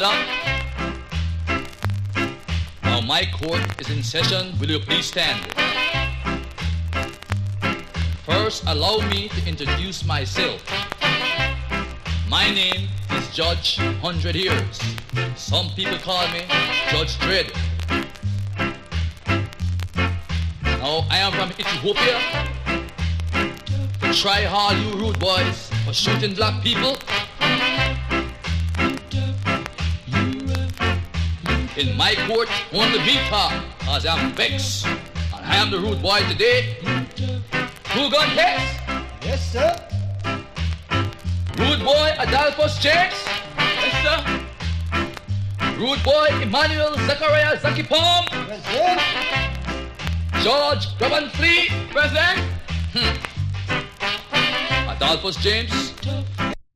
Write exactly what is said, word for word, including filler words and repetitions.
Order. Now my court is in session. Will you please stand? First, allow me to introduce myself. My name is Judge Hundred Years. Some people call me Judge Dread. Now I am from Ethiopia. To try hard, you rude boys, for shooting black people. In my court, only me talk, cause I'm vexed. And I am the rude boy today. Two gun case? Yes, sir. Rude boy Adolphus James? Yes, sir. Rude boy Emmanuel Zachariah Zaki Palm? Present. George Grabban Fleet? Present. Hmm. Adolphus James?